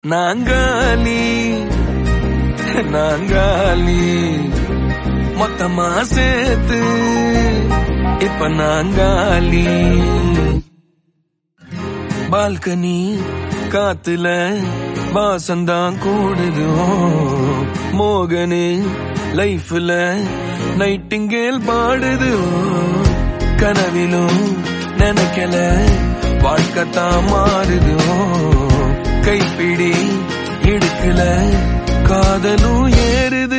நாங்காலி நாங்காலி மொத்தமா சேர்த்து இப்ப நாங்காலி. பால்கனி காத்துல வாசந்தான் கூடுது. மோகனு லைஃப்ல நைட்டிங்கேல் பாடுது. கனவிலும் நினைக்கல வாழ்க்கத்தான் மாறுது. கைப்பிடி இடுக்கல காதலும் ஏறுது.